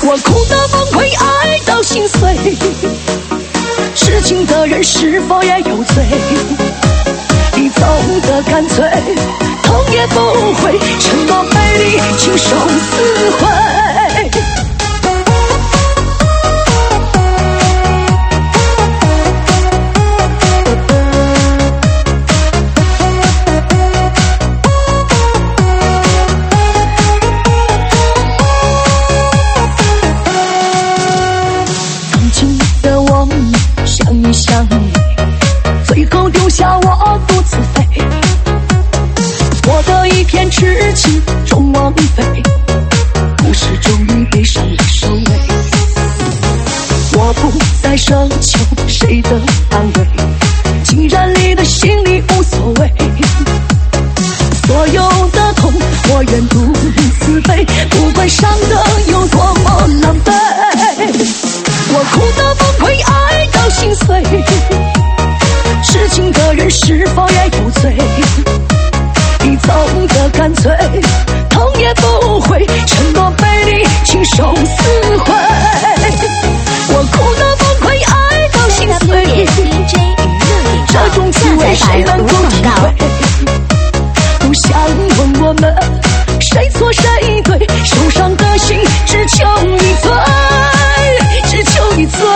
我哭得崩溃，爱到心碎，痴情的人是否也有罪？你走得干脆，痛也不悔，承诺背离，亲手撕毁。想你，最后丢下我独自飞，我的一片痴情终枉费，故事终于悲伤的收尾。我不再奢求谁的安慰，既然你的心里无所谓，所有的痛我愿独自背，不管伤得有多么狼狈。我哭得崩溃，爱到心碎，痴情的人是否也有罪？你走得干脆，痛也不悔，承诺背离，亲手撕毁。我哭得崩溃，爱到心碎，这种滋味谁能够体会？不想问我们谁错谁对，受伤的心只求你醉，只求你醉。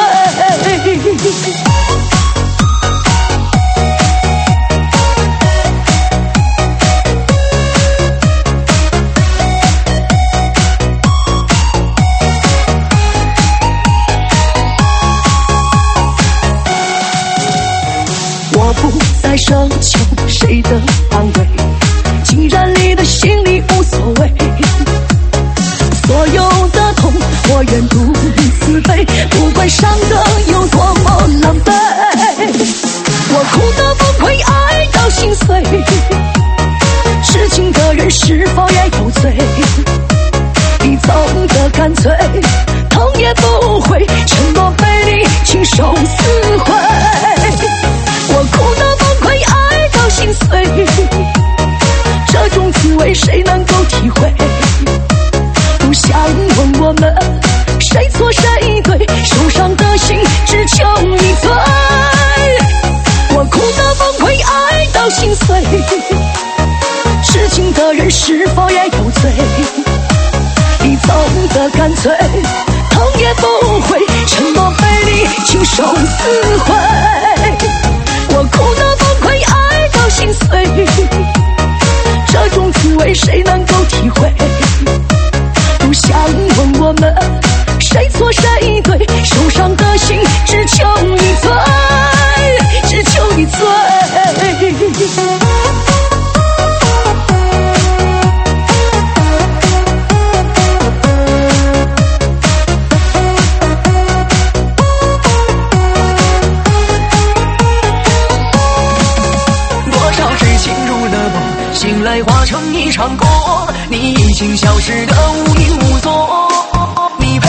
我不再奢求谁的安慰，既然你的心里无所谓，所有的痛我愿独自背，不管伤得有多么狼狈。我哭得崩溃，爱到心碎，痴情的人是否也有罪？你走得干脆，痛也不悔，承诺背离，亲手撕毁。我哭得崩溃，爱到心碎，这种滋味谁能够体会？不想问我们谁错谁对，受伤的心只求你醉。我哭得崩溃，爱到心碎，痴情的人是否也有罪？你走得干脆，痛也不悔，承诺背离，亲手撕毁。我哭得崩溃，爱到心碎，这种滋味谁能够体会？不想问我们谁错谁对，受伤的心只求你醉，只求你醉。 多少痴情入了梦，醒来化成一场空，你已经消失得无影无踪。你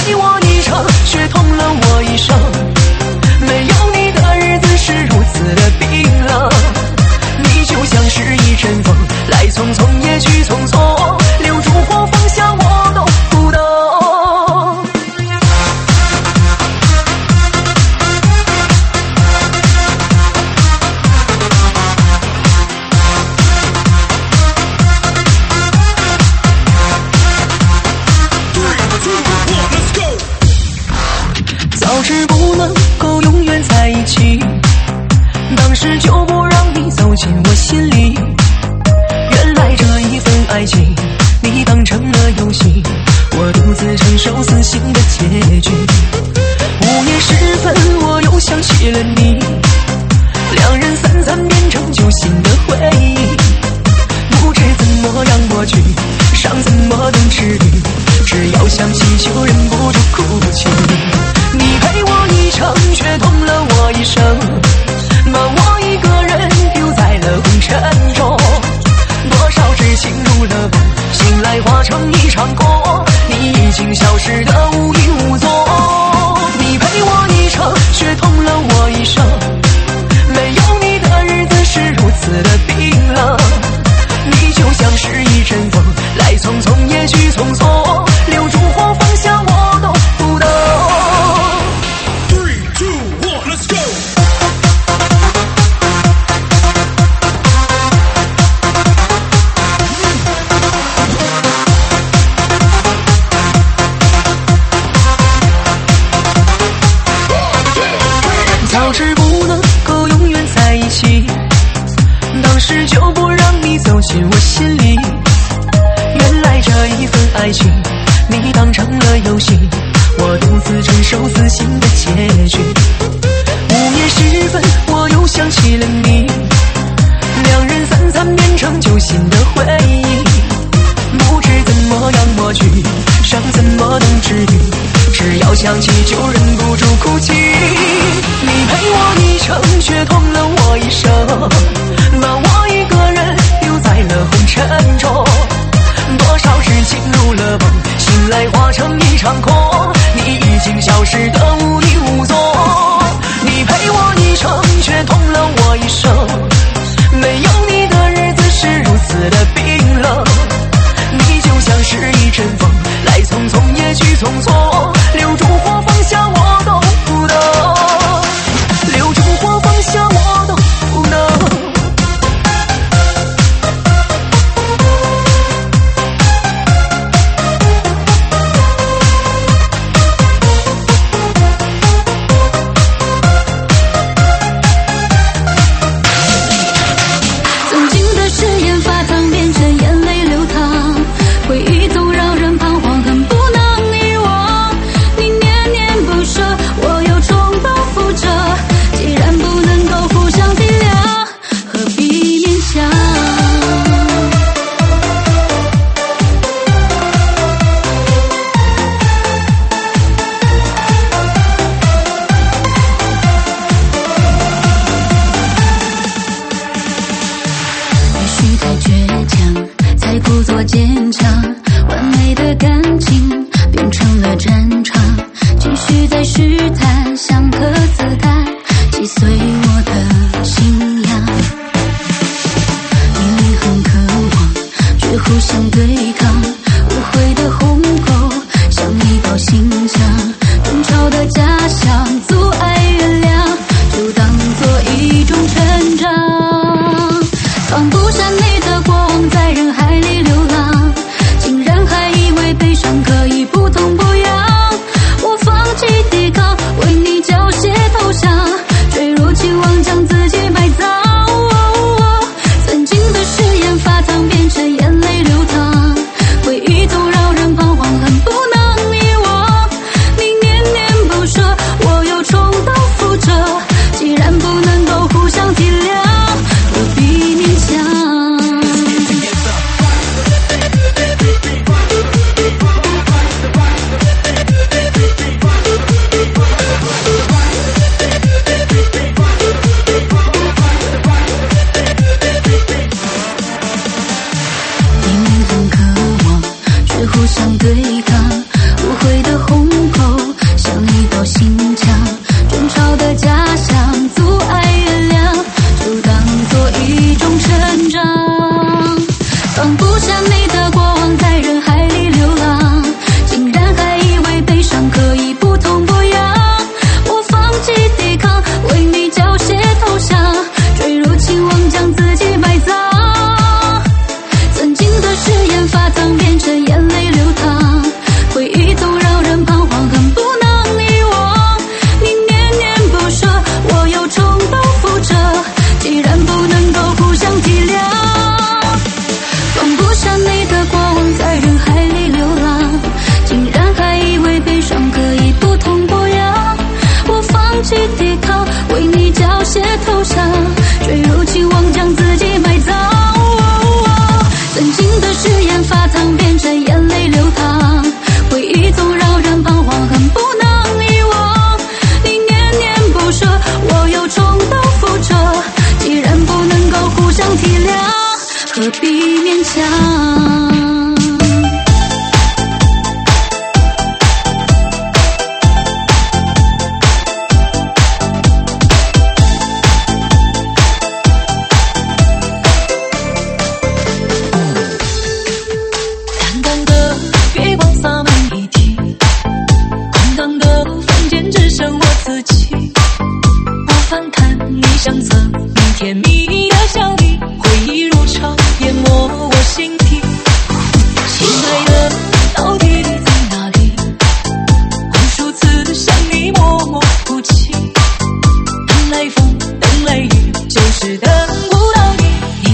你当成了游戏，我独自承受死刑的结局。午夜时分，我又想起了你，两人三餐变成揪心的回忆，不知怎么样抹去，伤怎么能治愈，只要想起就忍不住哭泣。你陪我一程，却痛了我一生，把我一个人丢在了红尘中。多少事情入了梦，醒来化成一场空，你已经消失得无影无踪。你陪我一程，却痛了我一生，没有你的日子是如此的冰冷。你就像是一阵风，来匆匆也去匆匆，留住或放下我都不能，留住或放下我都不能。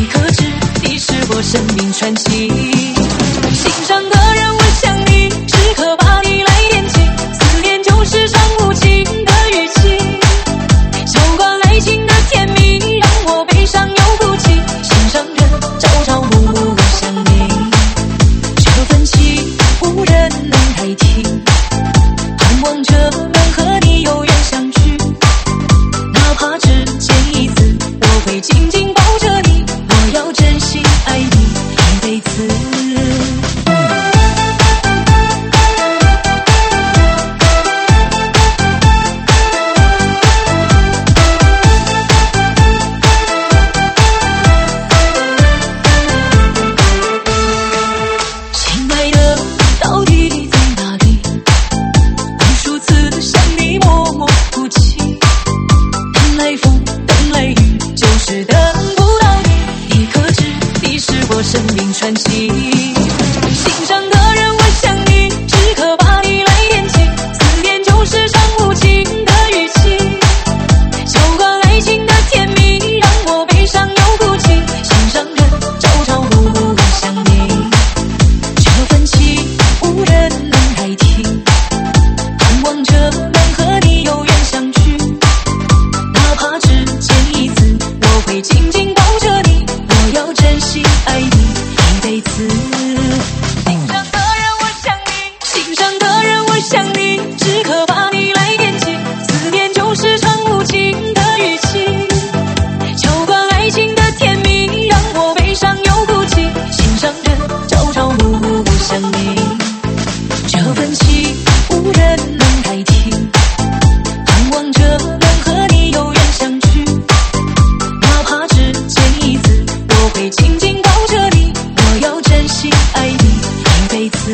生命传奇，心上的人，我想你是代替，盼望着能和你有缘相聚，哪怕只见一次，我会紧紧抱着你，我要珍惜爱你一辈子。生命传奇，心上的人我想你，只可把你来惦记，思念就是场无情的语气，浇灌爱情的甜蜜，让我悲伤又哭泣，心上人朝朝暮暮想你，这份情无人能代替，盼望着能和你有缘相聚，哪怕只见一次，我会紧紧抱着你，我要珍惜爱你一辈子。心上的人我想你，心上的人我想你，只可把你来惦记，思念就是场无情的语气，浇灌爱情的甜蜜，让我悲伤又哭泣，心上人朝朝暮暮想你，这份情无人能代替，盼望着能和你有缘相聚，哪怕只见一次，我会紧紧抱着你，我要珍惜爱你一辈子。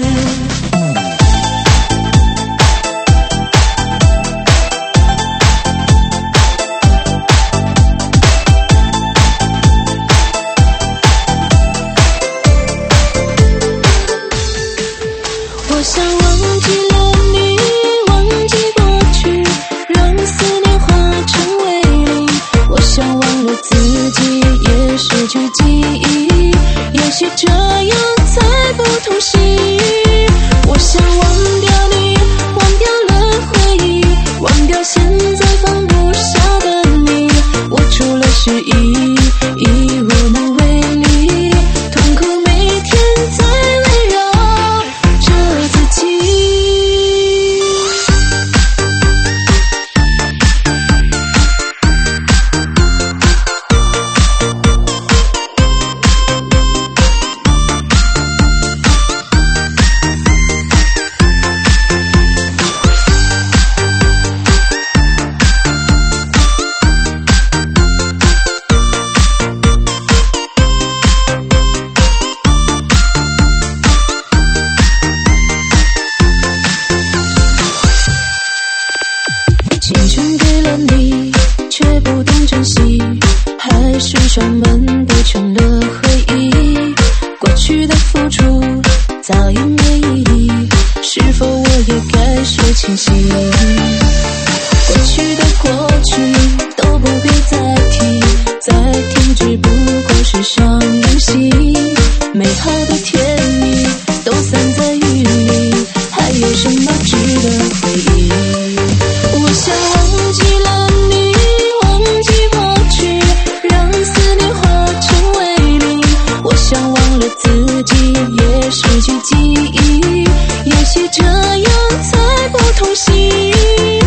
我想忘记了你，忘记过去，让思念化成为零。我想忘了自己，也失去记忆，也许这样才不痛心。我想忘掉你，忘掉了回忆，忘掉现在放不下的你。我除了失忆，已无能为力，痛苦每天在围绕着自己。青春给了你，却不懂珍惜，海誓山盟都成了回忆，过去的付出早已没意义，是否我也该说清晰？过去的过去都不必再提，再提只不过是伤人心，美好的甜蜜都散在雨里，还有什么值得回忆？我想忘记了你，忘记过去，让思念化成为零。我想忘了自己，也失去记忆，也许这样才不痛心。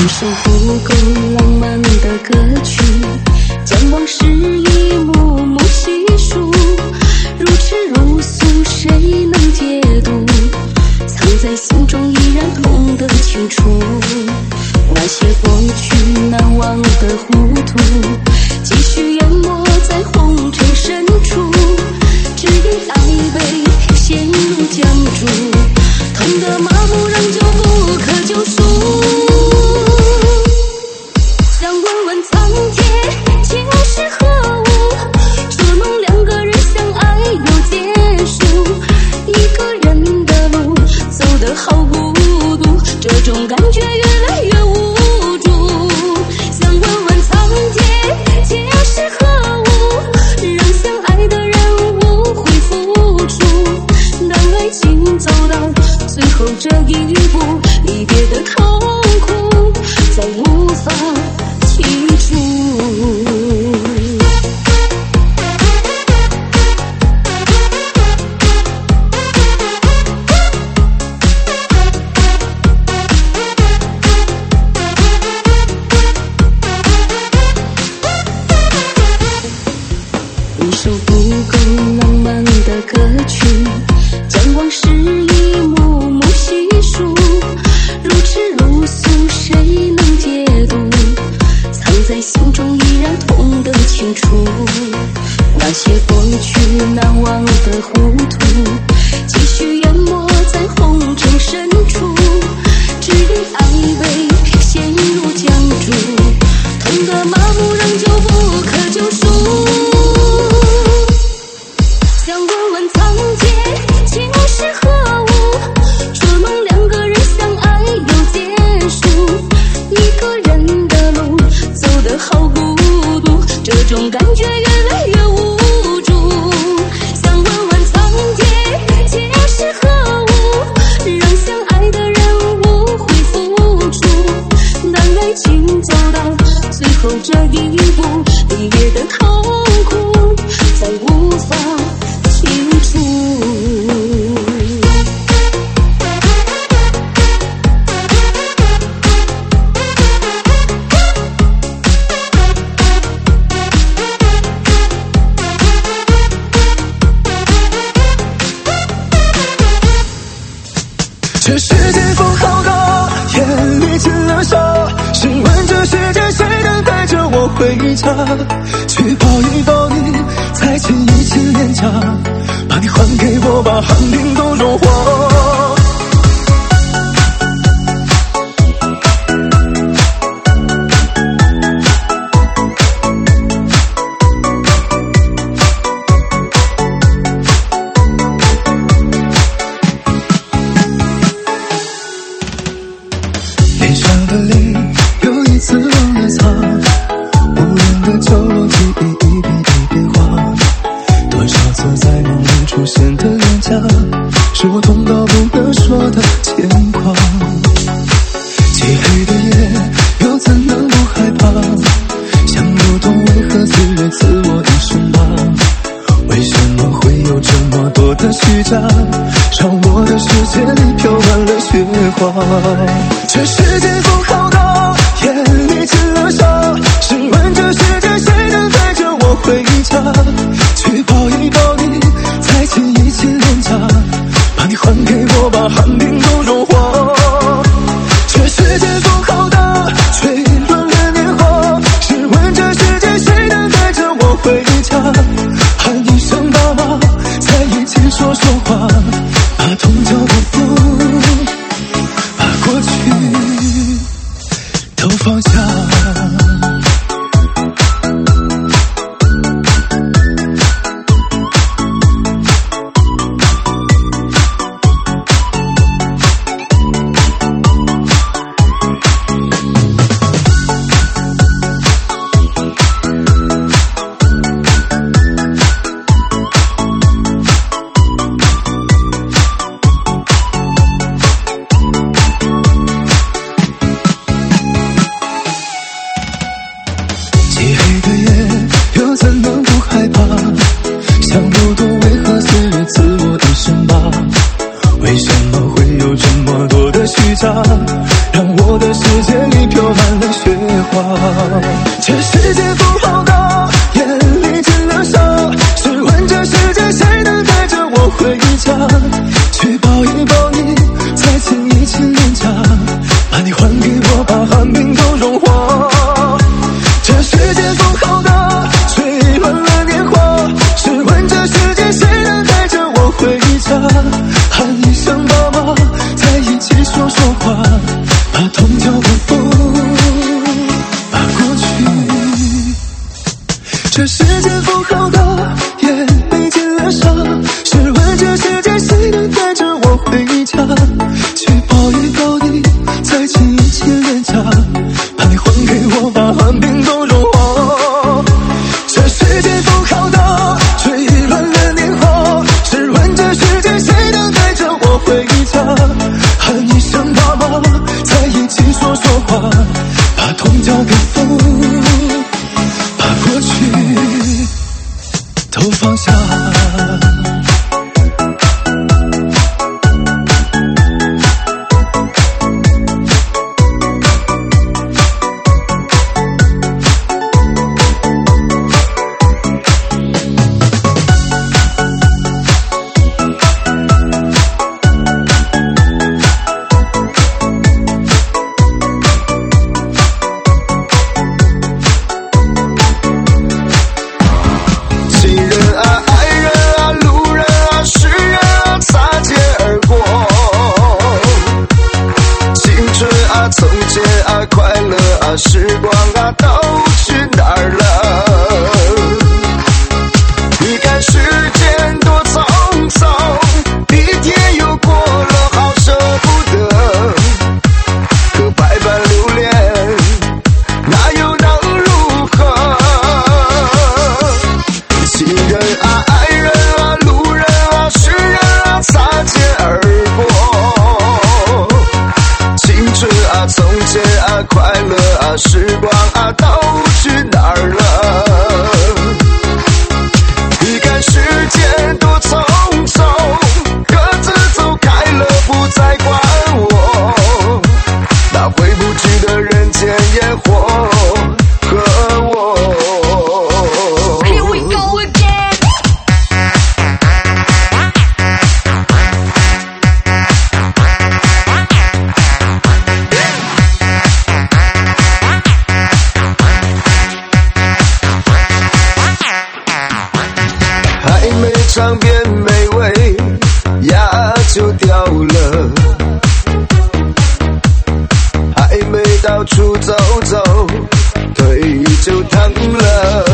一首不够浪漫的歌曲，将往事一幕幕细数，如痴如诉，谁能解读？藏在心中依然痛的清楚，那些过去难忘的糊涂，继续淹没在红尘深处，只因爱被陷入僵住，痛的麻木仍旧不可救赎。想问问苍天，情是何物？说弄两个人相爱又结束，一个人的路走得好孤独，这种感觉越来越无助。想问问苍天，情是何物？让相爱的人无悔付出，当爱情走到最后这一步，离别的痛苦再无法记住。一首不够浪漫的歌曲，将往事一幕幕细数，如痴如诉，谁能解读？藏在心中依然痛得清楚，那些过去难忘的糊涂，继续淹没在红尘深处，只因爱被陷入僵住，痛的麻木仍旧不可救赎。想问问苍天，情是何物？说弄两个人相爱又结束，一个人的路走得好孤独，这种感觉越来越无助。想问问苍天，情是何物？让相爱的人无悔付出，当爱情走到最后这一步，离别的痛苦再无法清楚。 这世界风好大，眼里尽了沙，试问这世界谁能带着我回家？去抱一抱你，再亲一亲脸颊，把你还给我，把寒冰都融化。脸上的泪又一次忘了擦，无人的角落，记忆一笔一笔画，多少次在梦里出现的脸颊，是我痛到不能说的牵挂。漆黑的夜又怎能不害怕，想不通为何岁月赐我一生疤，为什么会有这么多的虚假，让我的世界里飘满了雪花。这世界风好大，眼里尽了沙，试问这世界谁能带着我回家？去抱一抱你，再亲一亲脸颊，把你还给我，把寒冰都融化。这世界风好大，吹乱了年华，试问这世界谁能带着我回家？喊一声爸妈，在一起说说话，把痛交不负，把过去都放下。为什么会有这么多的虚假，让我的世世界里飘满了雪花。这世界不好大，眼里进了沙，试问这世界谁能带着我回家？去抱一抱你，再亲一亲脸颊，把你还给我，把寒冰都融化。这世界不好大，吹乱了年华，试问这世界谁能带着我回家？喊一声爸妈，在一起说说话，把痛交给风，把过去。这世界不好大，眼里进了沙，试问这世界谁能带着我回家？去抱一抱你，再亲一亲脸颊，把你还给我，把寒冰都融化。这世界不好大，吹乱了年华，试问这世界谁能带着我回家？喊一声爸妈，在一起说说话，把痛交给风，把过去都放下。 时光啊，都去哪儿了？你看时间多匆匆，一天又过了，好舍不得。可百般留恋，那又能如何？亲人啊，爱人啊，路人啊，诗人啊，擦肩而过。青春啊，从前啊，快乐啊，时光啊，都去哪儿了？你看时间多匆匆，各自走开了，不再管我。那回不去的人间烟火和我。Here we go again。还没尝遍美味，牙就掉了；还没到处走走，腿就疼了；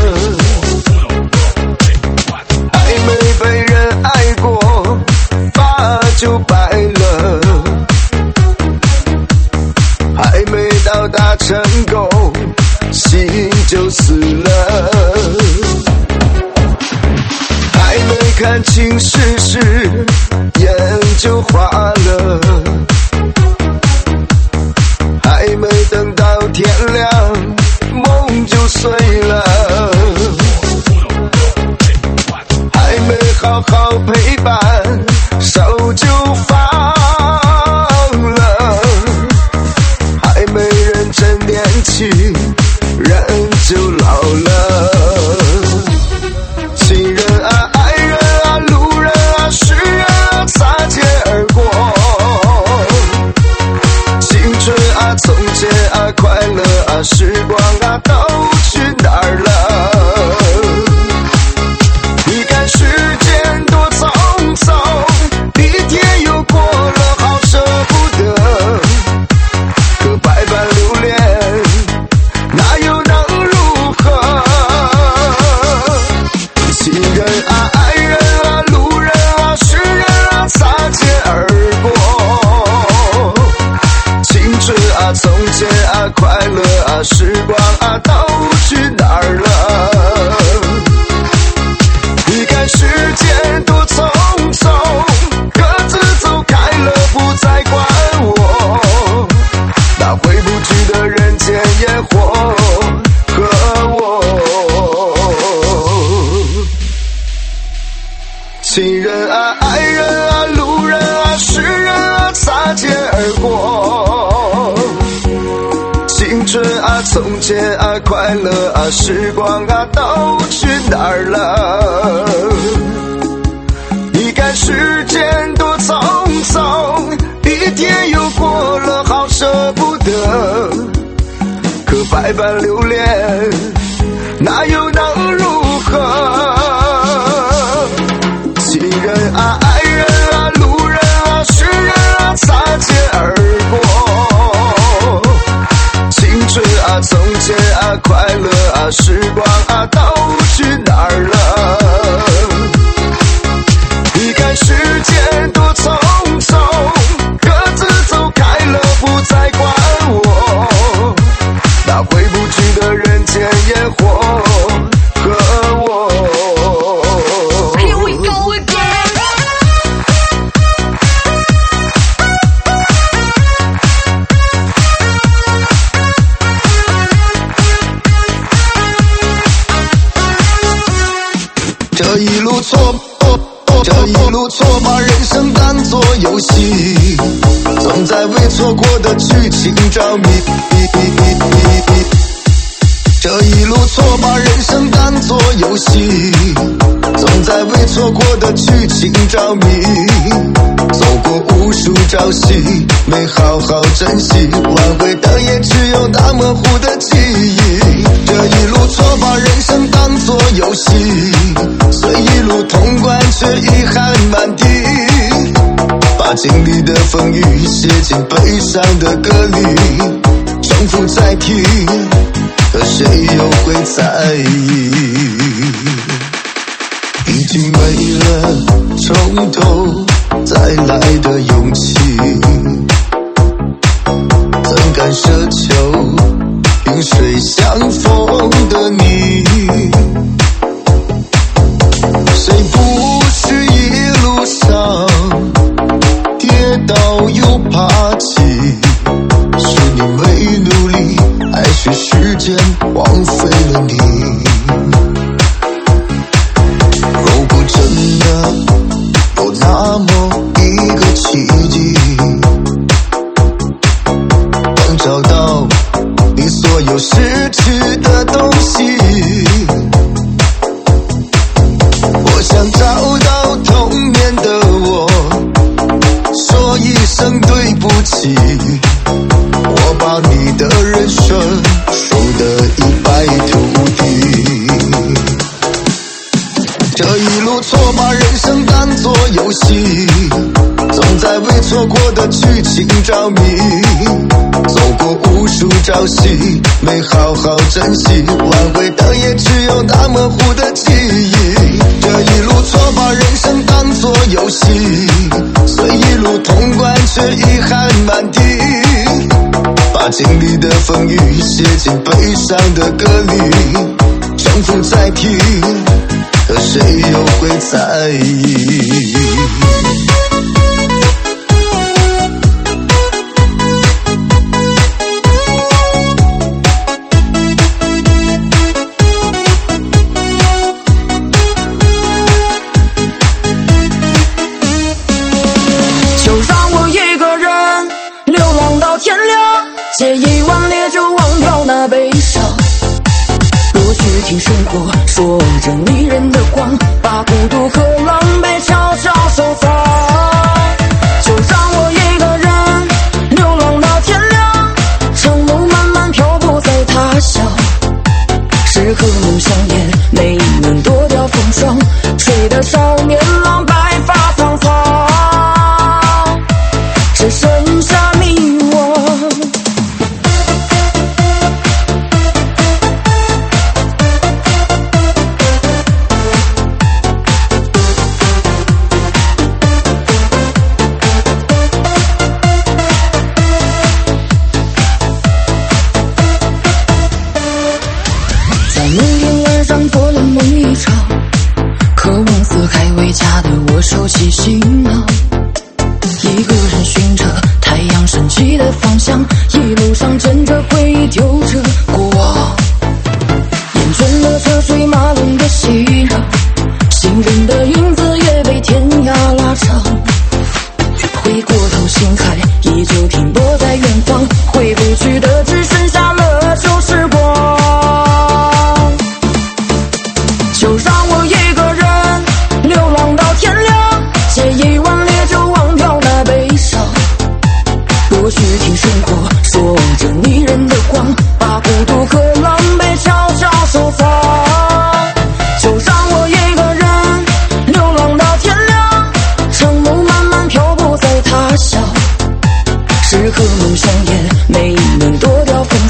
还没被人爱过，发就白了；还没到达成功，心就死了。还没看清世事，眼就花了；还没等到天亮，梦就碎了；还没好好陪伴，手就放了；还没认真练起，人就老了。亲人啊，爱人啊，路人啊，诗人啊，擦肩而过。青春啊，从前啊，快乐啊，时光啊，都去哪儿了？你看时间多匆匆，一天又过了，好舍不得。可百般留恋，那又能如何？亲人啊，爱人啊，路人啊，诗人啊，擦肩而过。青春啊，从前啊，快乐啊，时光啊，都去哪儿了？你看时间多匆匆，各自走开了，不再管我。那回不去的人间烟火和我。亲人啊，爱人啊，路人啊，诗人啊，擦肩而过。 从前啊，快乐啊，时光啊，都去哪儿了？你看时间多匆匆，一天又过了，好舍不得。可百般留恋，那又能如何？亲人啊，爱人啊，路人啊，诗人啊，擦肩而过。青春啊，从前啊，快乐啊，时光啊，都去哪儿了？你看时间多匆匆，各自走开了，不再管我。那回不去的人间烟火和我。Here we go again。这一路错，把人生当作游戏，总在为错过的剧情着迷。这一路错，把人生当作游戏，总在为错过的剧情着迷。走过无数朝夕，没好好珍惜，挽回的也只有那模糊的记忆。这一路错，把人生当作游戏，虽一路通关，却遗憾满地。把经历的风雨写进悲伤的歌里，重复再听，可谁又会在意？已经没了从头再来的勇气，怎敢奢求萍水相逢的你？谁不是一路上跌倒又爬起？是你没努力，还是时间荒废了你？如果真的有那么一个奇迹，能找到你所有失去的东西，我想找到童年的我，说一声对不起。我把你的人生输得一败涂地。这一路错，把人生当作游戏，总在为错过的剧情着迷。走过无数朝夕，没好好珍惜，挽回的也只有那模糊的记忆。这一路错，把人生当作游戏，虽一路通关，却遗憾满地。把经历的风雨写进悲伤的歌里，重复再听，可谁又会在意？ 就让我一个人流浪到天亮，借一碗烈酒忘掉那悲伤。过去听生活说着迷人的光，把孤独和狼狈悄悄收藏。就让我一个人流浪到天亮，长路漫漫漂泊在他乡。是和梦相连，没能躲掉风霜，吹得少年郎白发苍苍，只剩下你我。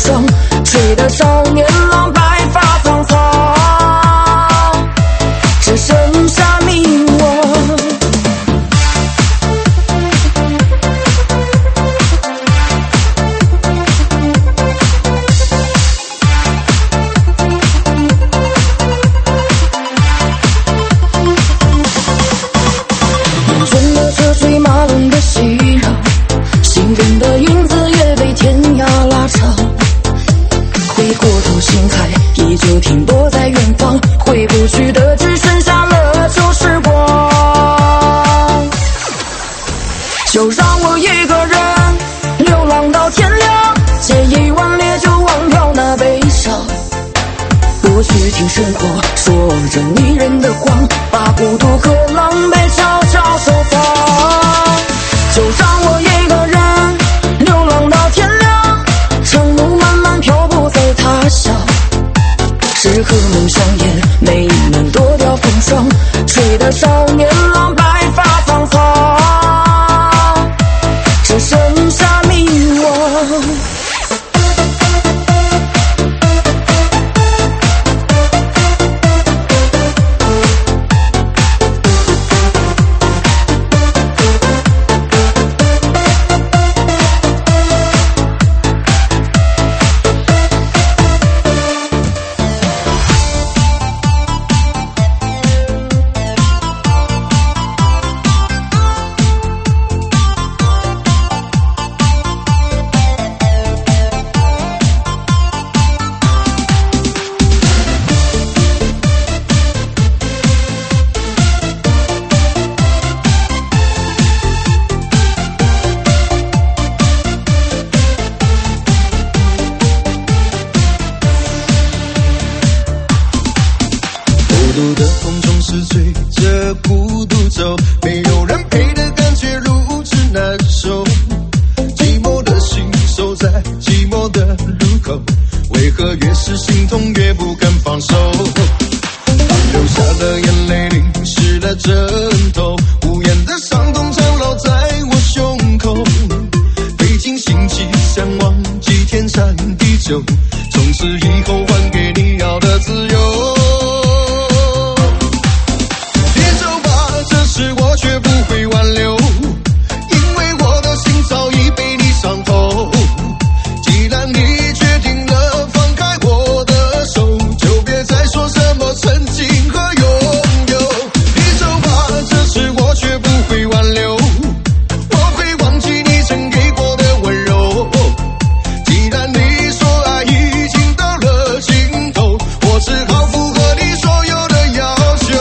霜，吹得少年郎白发苍苍，只剩下你我。眼前的车水马龙的熙攘，心中的影子也被天涯拉长。回过头，心还依旧停泊在远方，回不去的只剩下了旧时光。就让我一个人流浪到天亮，借一碗烈酒忘掉那悲伤。多去听生活说着迷人的谎，把孤独和狼狈悄悄收藏。就让我一个人流浪到天亮，长路漫漫漂泊在他乡。诗和梦相沿，没能躲掉风霜，吹得少年郎白发苍苍，只剩下你我。 孤独的风总是吹着孤独走，没有人陪的感觉如此难受。寂寞的心守在寂寞的路口，为何越是心痛越不肯放手？流下的眼泪淋湿了枕头，无言的伤痛缠绕在我胸口。费尽心机想忘记天长地久，从此以后还给你要的自由。我却不会挽留，因为我的心早已被你伤透。既然你决定了放开我的手，就别再说什么曾经和拥有。你走吧，这时我却不会挽留，我会忘记你曾给过的温柔。既然你说爱已经到了尽头，我只好符合你所有的要求。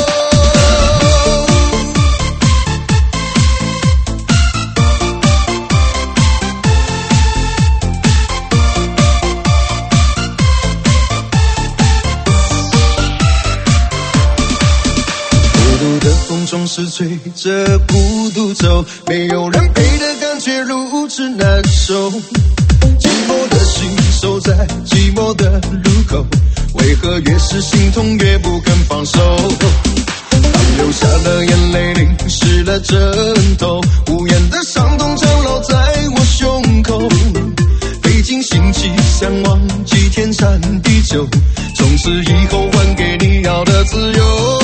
总是吹着孤独走，没有人陪的感觉如此难受。寂寞的心守在寂寞的路口，为何越是心痛越不肯放手？当流下的眼泪淋湿了枕头，无言的伤痛缠绕在我胸口。费尽心机想忘记天长地久，从此以后还给你要的自由。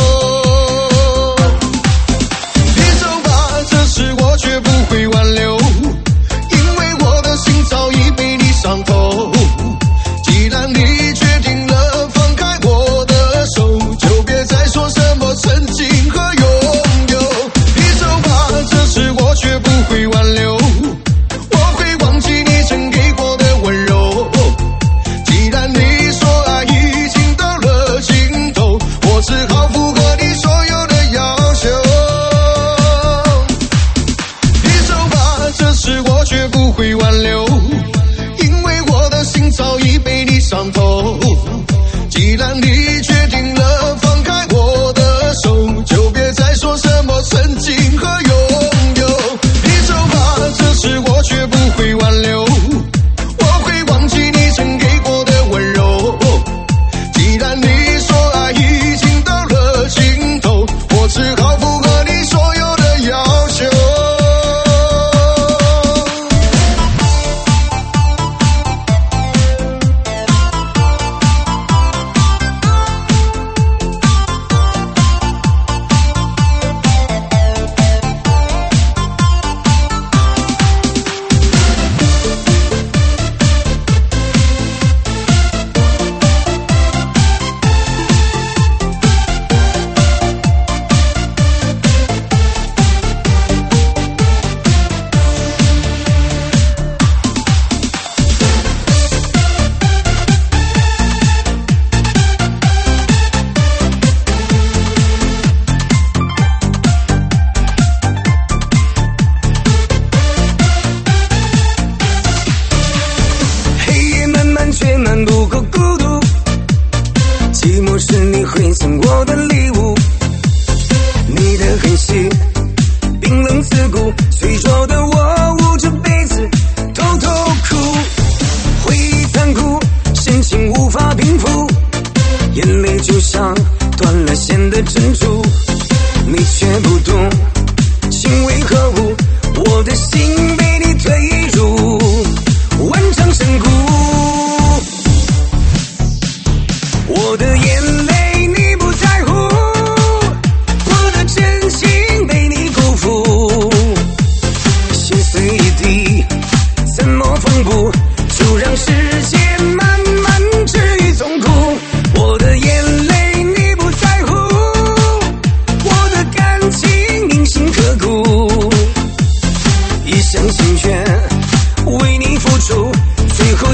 是我却不会挽留，因为我的心早已被你伤透。既然你决定了放开我的手，就别再说什么曾经和拥有。你走吧，这时我却不会挽留，我会忘记你曾给过的温柔。既然你说爱已经到了尽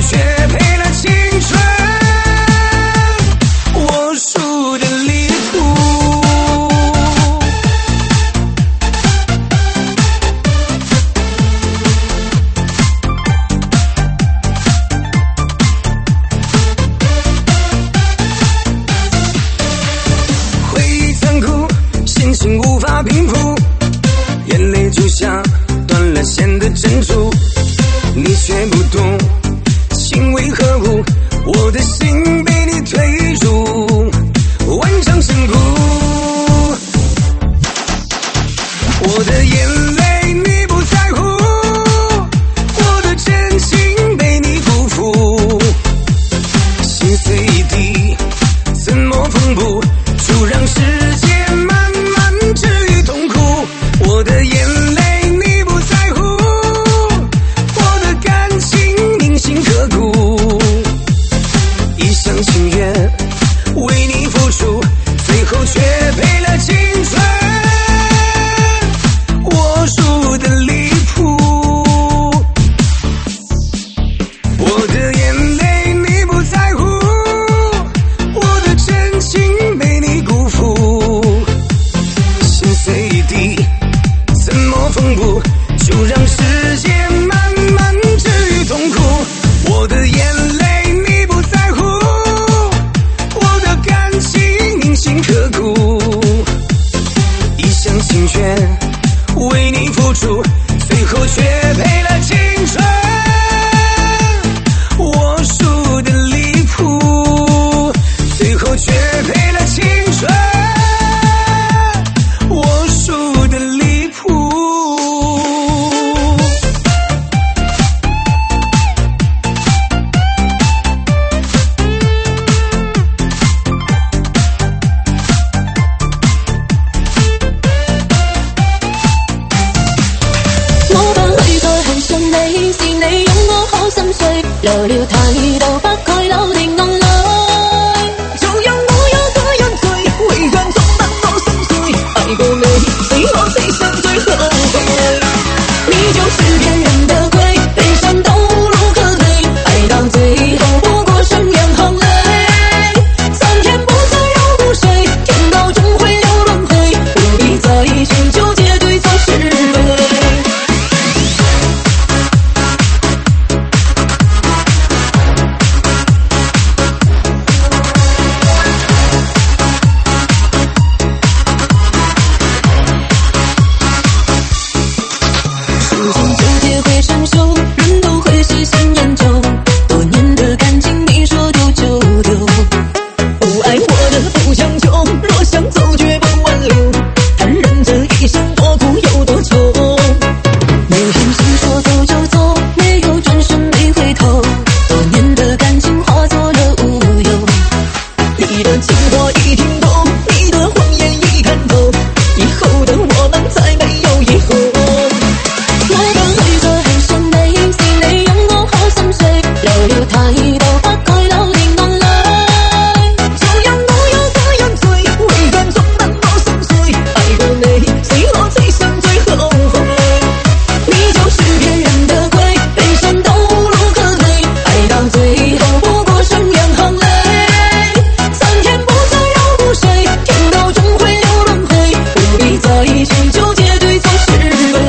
却赔了青春。我输得离谱。回忆残酷，心情无法平复，眼泪就像断了线的珍珠，你却不懂情为何物，我的心被你推入万丈深谷。我的眼泪你不在乎，我的真情被你辜负，心碎一地，怎么缝补，就让时间慢慢治愈痛苦。我的眼泪你不在乎，我的感情铭心刻骨，一厢情愿为你付出，最后却赔了青春。我输得离谱，我的眼泪你不在乎，我的真情被你辜负，心碎一地，怎么缝补，就让时间慢慢治愈痛苦。我的眼泪你不在乎，我的感情铭心刻骨，一厢情愿为你付出，最后却赔了青春。我输得离谱，最后却赔了青春。我输得离谱。 我不去再恨上你，是你用我好心碎，留了太多不該流的眼淚。就讓我有個人醉，回讓觸得我心碎，愛過你是我此生最後悔。你就是騙人的鬼，悲傷都無可退，愛到最後不過剩兩行淚。三天不再有露水，天道終會有輪迴，不必再去糾結對錯是非。时间纠结会生锈，人都会细心研究，多年的感情你说丢就丢，不爱我的不强求，若想走绝不挽留，坦然这一生多苦有多愁。没人心说走就走，没有转身没回头，多年的感情化作了乌有。你的情话已听透，你的谎言已看透，以后的我们再没有以后。我不去再恨上你，是你用我好心碎，流了太多不該流的眼淚。就讓我有個人醉，回讓觸得我心碎，愛過你是我此生最後悔。你就是騙人的鬼，悲傷都無路可退，愛到最後不過剩兩行淚。三天不再有露水，天道終會有輪迴，不必再去糾結對錯是非。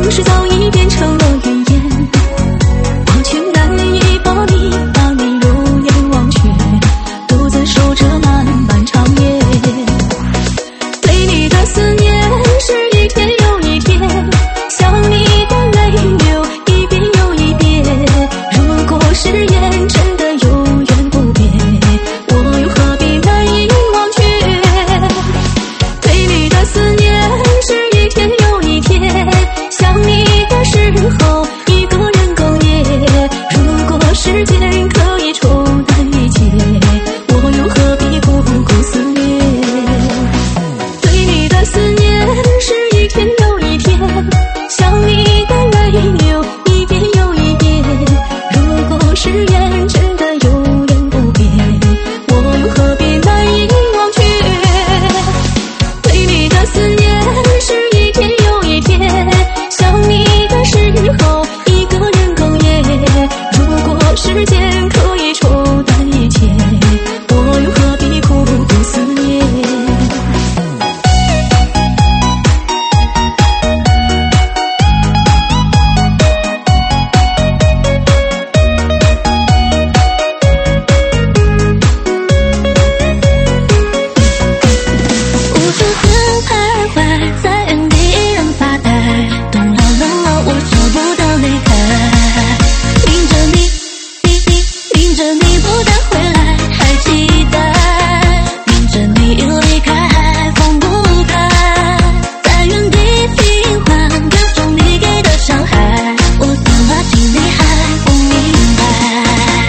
往事早已变成了云烟，我却难以把你容颜忘却，独自守着漫漫长夜。对你的思念是一天又一天，想你的泪流一遍又一遍。如果誓言真的永远不变，我又何必难以忘却？对你的思念是一天又一天，想你的时候一个人哽咽。如果时间可以冲淡一切，我又何必苦苦思念？对你的思念是一天又一天，想你的泪流一遍又一遍。如果誓言真的永远不变，我又何必难以忘却？对你的思念是一天又一天，想你的时候一个人哽咽。如果时间可以冲淡一切，我又何必苦苦思念？无数次徘徊在原地任发呆，懂了我舍不得离开。明着你不再回来，还期待。明着你离开，放不开，在原地循环各种你给的伤害，我算了，心里还不明白。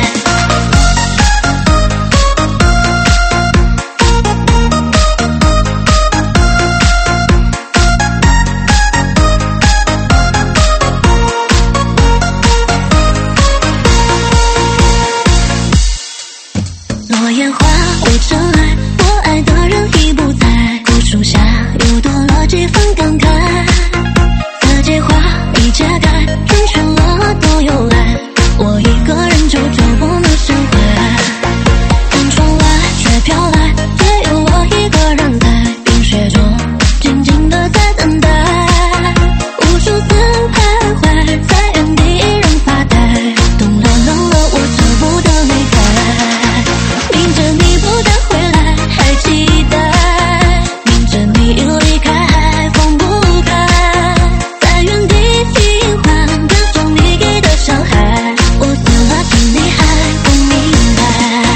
落叶化为尘埃，我爱的人已不在，古树下又多了几分感慨。四季花已揭开，春去了都有来，我一个人久久不能释怀。看窗外雪飘来，只有我一个人在冰雪中静静地在等待。无数次徘徊在原地任发呆，懂了我舍不得离开。明着你不再回来，还期待。明着你离开，放不开，在原地循环各种你给的伤害，我算了，心里还不明白。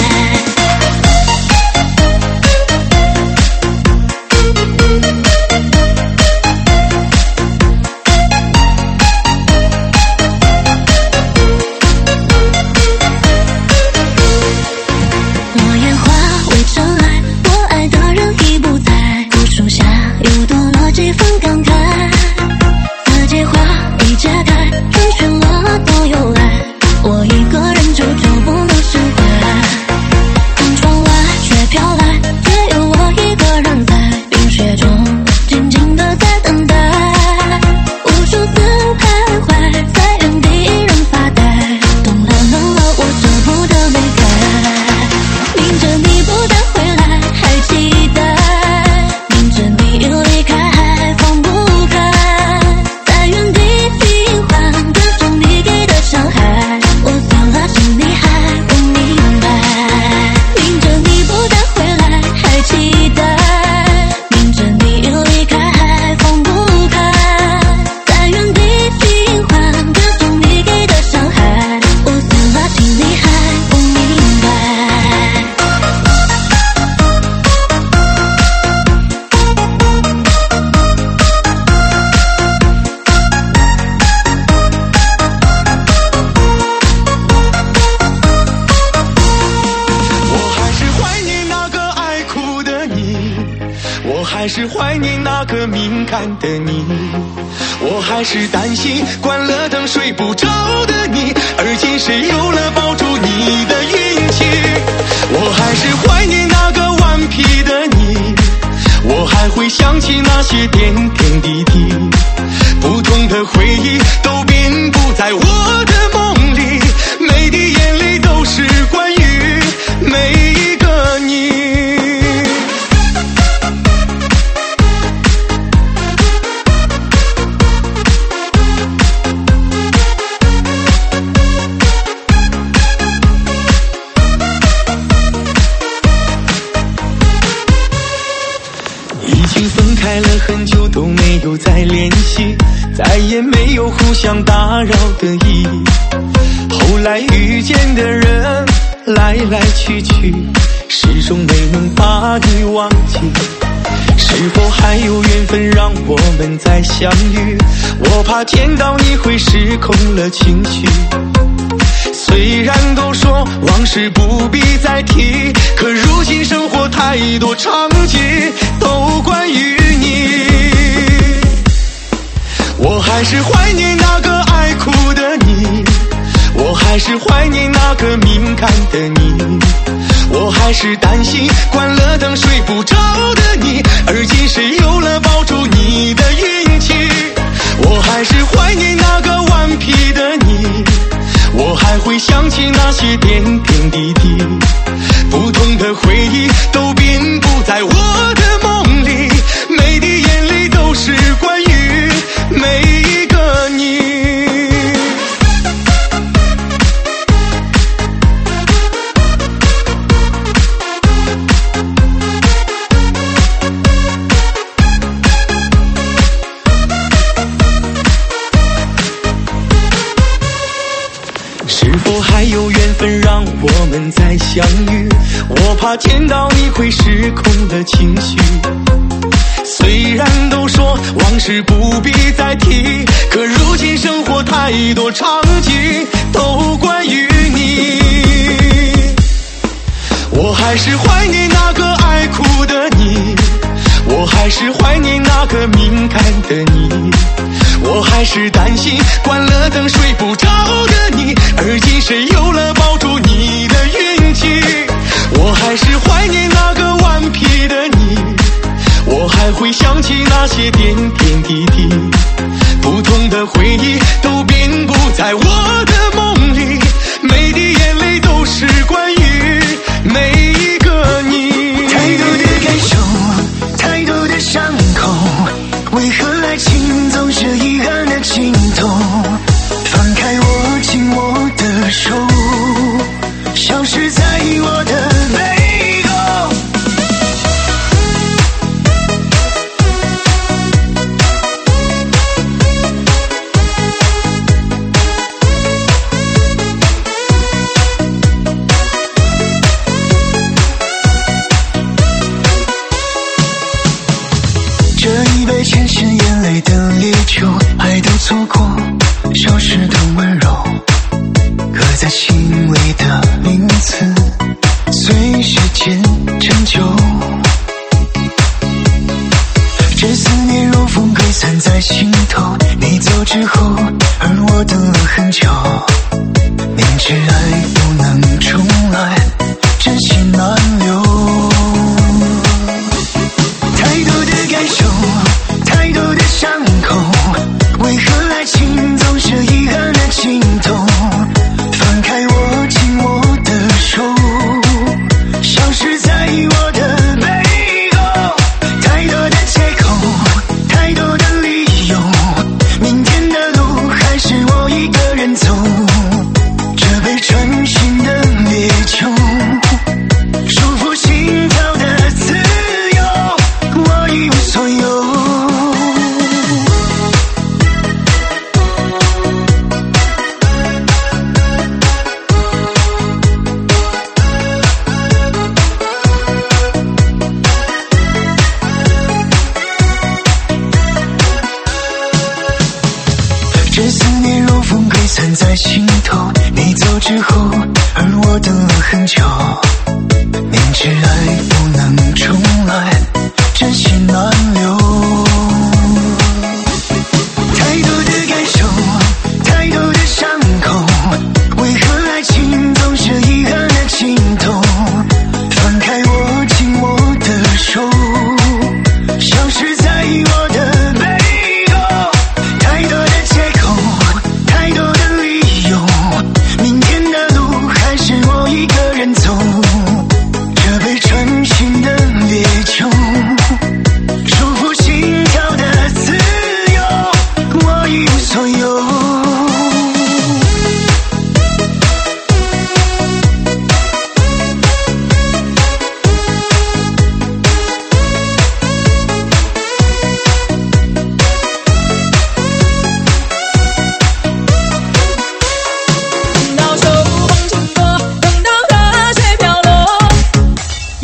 落叶化为尘埃，我爱的人已不在，古树下又多了几分感慨。四季花已揭开，春去了都有来，我一个人久久不能释怀。看窗外雪飘来，只有我一个人在冰雪中静静地在等待。无数次徘徊在原地任发呆，懂了我舍不得离开。明着你不再回来，还期待。明着你离开，放不开，在原地循环各种你给的伤害，我算了，心里还不明白。明着你不再回来，还期待。明着你离开，放不开，在原地循环各种你给的伤害，我算了，心里还不明白。 我还是怀念那个爱哭的你，我还是怀念那个敏感的你，我还是担心关了灯睡不着的你，而今谁有了抱住你的运气？我还是怀念那个顽皮的你，我还会想起那些点点滴滴，不同的回忆都遍布在我的梦里，每滴眼泪都是关于每一个你。 也没有互相打扰的意义。后来遇见的人来来去去，始终没能把你忘记。是否还有缘分让我们再相遇？我怕见到你会失控了情绪。虽然都说往事不必再提，可如今生活太多场景都关于你。我还是怀念那个爱哭的你，我还是怀念那个敏感的你，我还是担心关了灯睡不着的你，而今谁有了抱住你的运气。我还是怀念那个顽皮的你，我还会想起那些点点滴滴，不同的回忆都遍布在我的梦里，每滴眼泪都是关于每一个你。是否还有缘分让我们再相遇？我怕见到你会失控的情绪。虽然都说往事不必再提，可如今生活太多场景都关于你。我还是怀念那个爱哭的你，我还是怀念那个敏感的你，我还是担心关了灯睡不着的你，而今谁有了抱住你的运气。我还是怀念那个顽皮的你，我还会想起那些点点滴滴，不同的回忆都遍布在我的梦里，每滴眼泪都是关于每一个你。 太多的感受，太多的伤口，为何爱情总是遗憾的尽头？放开我，紧我的手，消失在我的背后。这一杯前世眼泪的烈酒，爱都错过，消失的温柔，刻在心里的名字，随时间陈旧。这思念如风溃散在心头，你走之后，而我等了很久。明知爱不能重来，真心难留。太多的感受，太多的伤口，为何爱情总是遗憾的尽头？放开我，紧我的手，消失在我的背后。太多的借口，太多的理由，明天的路还是我一个人走。这杯纯净的烈酒，束缚心跳的自由，我一无所有。这思念如风溃散在心头，你走之后，而我等了很久。明知爱不能重来，真心难留。太多的感受，太多的伤口，为何爱情总是遗憾的尽头？放开我，紧我的手，消失在我的背后。太多的借口，太多的理由，明天的路还是我一个人走。这杯纯净的烈酒，束缚心跳的自由，我一无所有。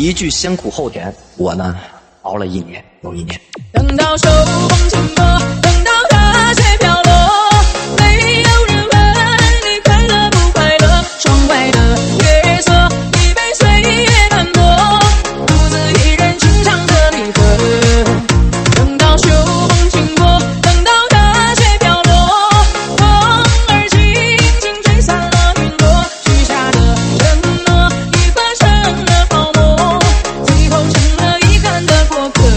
一句先苦后甜，我呢熬了1年又1年。 等到手风琴拨，等到大雪飘落，没有人问你快乐不快乐。窗外的月色已被岁月斑驳，独自一人轻唱着离合。等到手风琴拨，等到大雪飘落，风儿轻轻吹散了云朵，许下的承诺已化成了泡沫，最后成了遗憾的过客。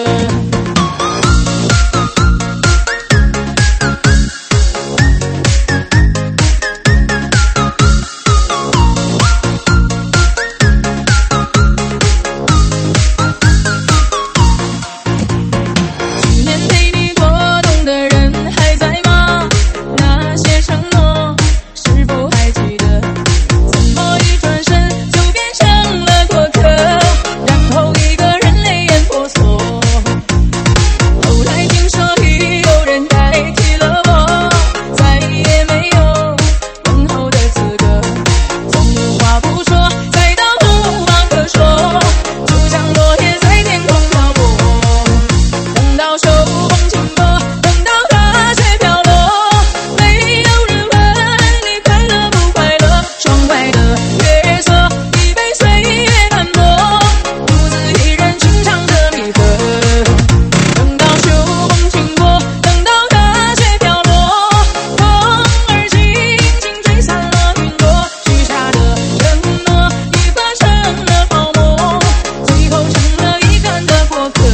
去年陪你过冬的人还在吗？那些承诺是否还记得？怎么一转身就变成了过客，然后一个人泪眼婆娑。后来听说已有人代替了我，再也没有问候的资格。总无话不说，再到无话可说，就像落叶在天空漂泊。等到手风琴拨，等到大雪飘落，没有人问你快乐不快乐。窗外的月色已被岁月斑驳，独自一人轻唱着离合。等到手风琴拨，等到大雪飘落，风儿轻轻吹散了云朵，许下的承诺已化成了泡沫，最后成了遗憾的过客。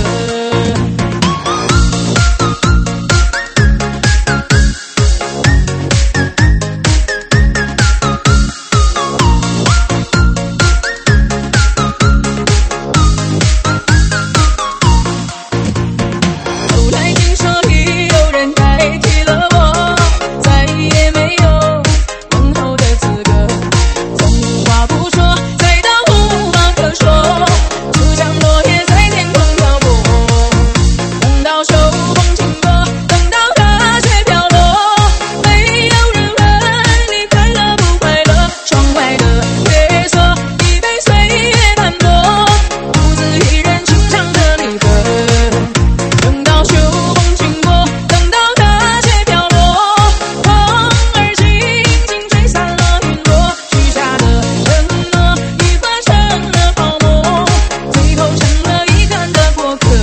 后来听说已有人代替了我，再也没有问候的资格。总无话不说，再到无话可说，就像落叶在天空漂泊。等到手风琴拨，等到大雪飘落，没有人问你快乐不快乐。窗外的月色已被岁月斑驳，独自一人轻唱着离合。等到手风琴拨，等到大雪飘落，风儿轻轻吹散了云朵，许下的承诺已化成了泡沫，最后成了遗憾的过客。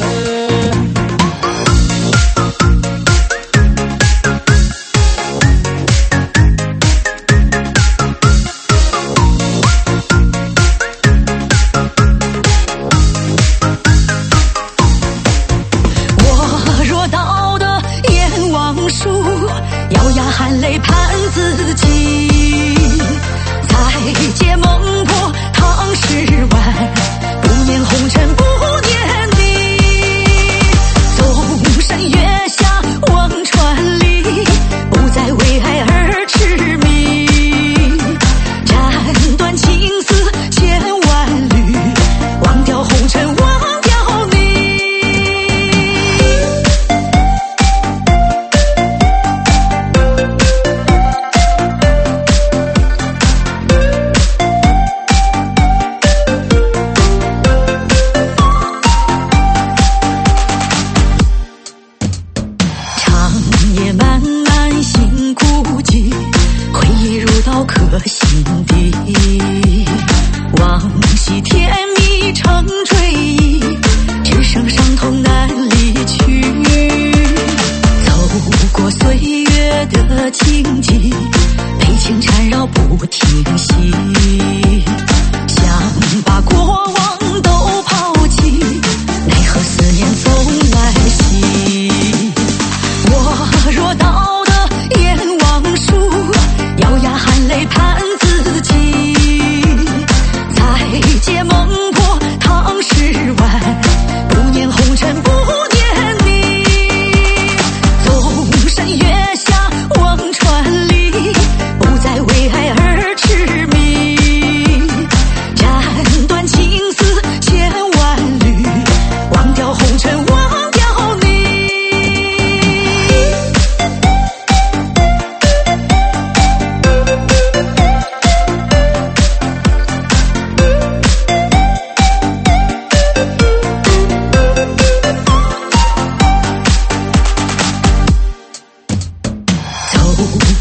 我若道得阎王术，咬牙含泪盼自己，再借孟婆汤10碗，不念红尘不念你，纵身月下望穿里，不再为爱而痴迷，斩断情丝千万缕，忘掉红尘忘掉你。长夜漫漫心孤寂，回忆如刀刻心底，往昔甜蜜成追忆，只剩伤痛难离去。走过岁月的荆棘，悲情缠绕不停息，想把过往都抛弃，奈何思念总来袭。我若道得阎王术，咬牙含泪盼自己，再借孟婆汤10碗，不念红尘不念你，纵身月下望穿里，不再为爱而痴迷，斩断情丝千万缕，忘掉红尘忘掉你。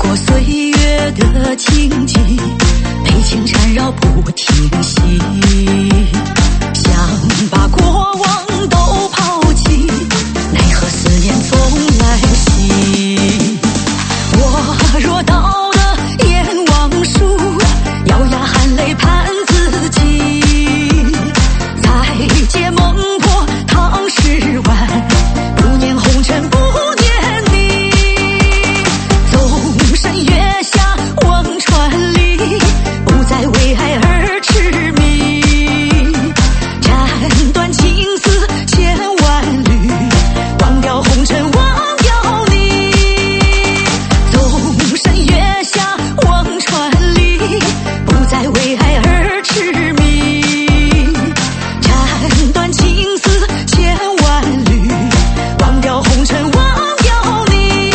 过岁月的荆棘，被情缠绕不停息，想把过往都抛弃，奈何思念总来袭。我若到了阎王树，咬牙含泪盼自己，再借梦破唐诗万，不念红尘不念你。纵身月下望穿里，不再为爱而痴迷，斩断情丝千万缕，忘掉红尘忘掉你。纵身月下望穿里，不再为爱而痴迷，斩断情丝千万缕，忘掉红尘忘掉你。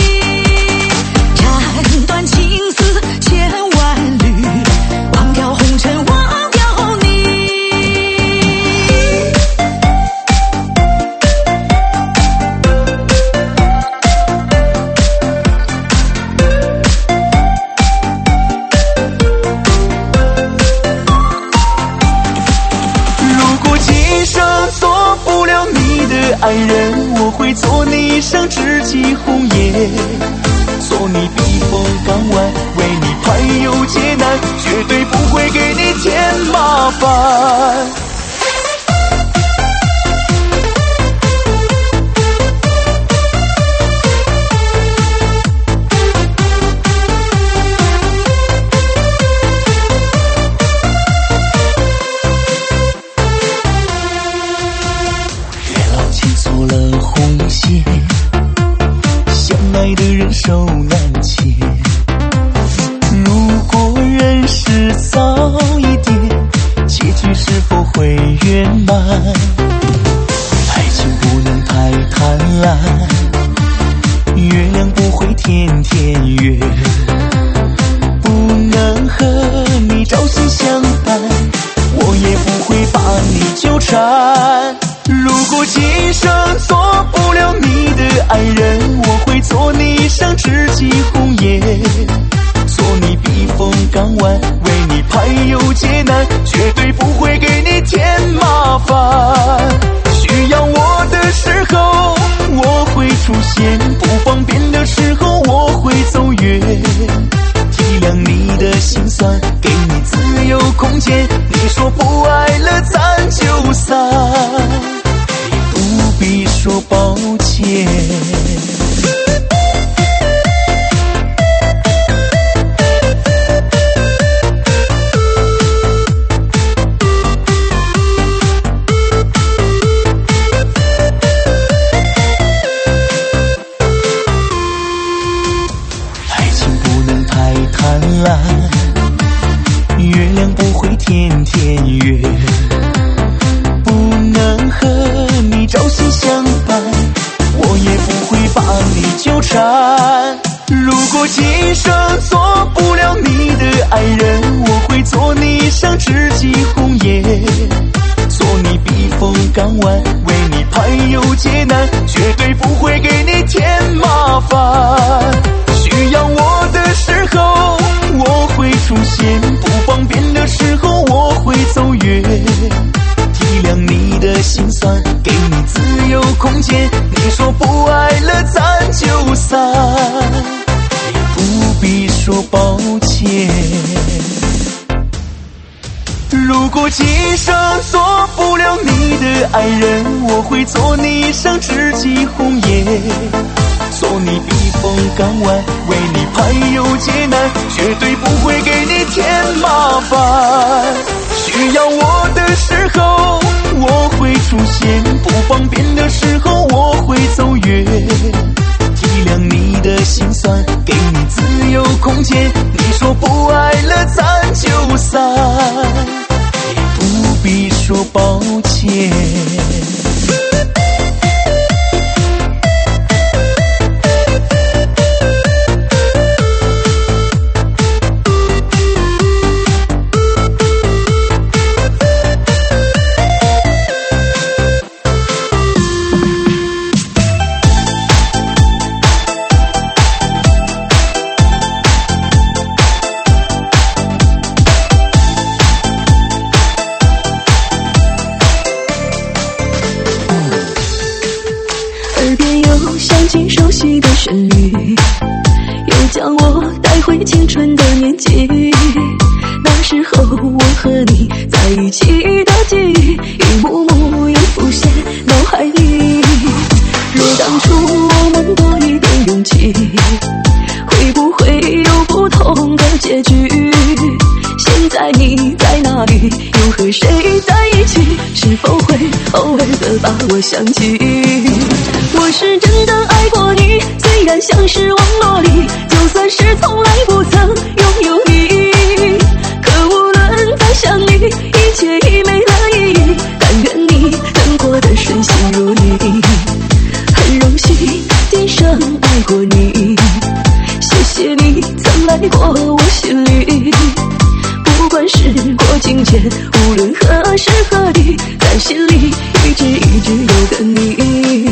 斩断情丝千万缕，忘掉红尘忘掉你。 如果今生做不了你的爱人，我会做你一生知己红颜，做你避风港湾，为你排忧解难，绝对不会给你添麻烦。月老牵错了红线，相爱的人手难牵。如果认识早一点，结局是否会圆满？爱情不能太贪婪，月亮不会天天圆，不能和你朝夕相伴，我也不会把你纠缠。如果今生做不了你的爱人，我会做你一生知己红颜，做你避风港湾，为你排忧解难，绝对不会给你添麻烦。需要我的时候我会出现，不方便的时候我会走远，体谅你的心酸，给你自由空间。你说不爱了咱就散，不必说抱歉。爱情不能太贪婪，月亮不会天天圆，不能和你朝夕相伴，我也不会把你纠缠。如果今生做不了你的爱人，我会做你一生知己红颜，做你避风港湾，为你排忧解难，绝对不会给你添麻烦。需要我的时候我会出现，不方便的时候我会走远，体谅你的心酸，给你自由空间。你说不爱了咱就散，不必说抱歉。如果今生做不了你的爱人，我会做你一生知己红颜，做你避风港湾，为你排忧解难，绝对不会给你添麻烦。需要我的时候我会出现，不方便的时候我会走远，体谅你的心酸，给你自由空间。你说不爱了咱就散，不必说抱歉。 将我带回青春的年纪，那时候我和你在一起的记忆，一幕幕又浮现脑海里。若当初我们多一点勇气，会不会有不同的结局？现在你在哪里？又和谁在一起？是否会偶尔的把我想起？我是真的爱过你，虽然像是网络里，就算是从来不曾拥有你。可无论再想你，一切已没了意义。但愿你能过得顺心如意。很荣幸今生爱过你，谢谢你曾来过我心里。不管时过境迁，无论何时何地，在心里一直有个你。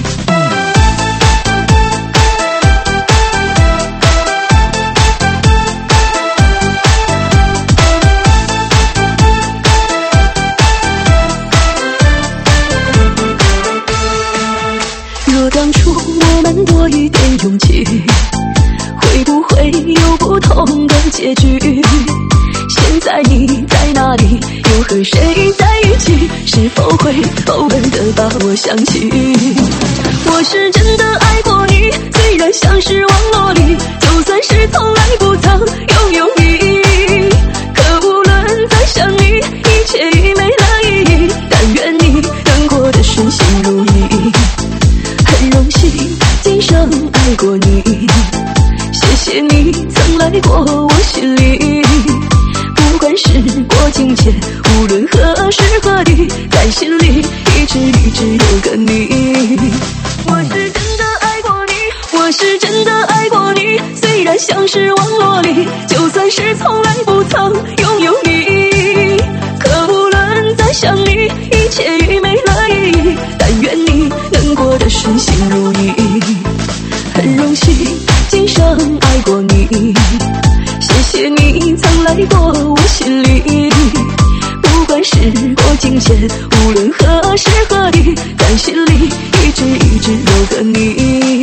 若当初我们多一点勇气，会不会有不同的结局？现在你在哪里？又和谁在一起？是否会偶尔的把我想起？我是真的爱过你，虽然像是网络里，就算是从来不曾拥有你。可无论再想你，一切已没了意义。但愿你能过得顺心如意。很荣幸今生爱过你，谢谢你曾来过我心里。不管时过境迁，无论何时何地，在心里一直有个你。我是真的爱过你，我是真的爱过你，虽然像是网络里，就算是从来不曾拥有你。可无论再想你，一切已没了意义。但愿你能过得顺心如意。很荣幸今生爱过你，谢谢你曾来过我心里。不管时过境迁，无论何时何地，在心里一直有个你。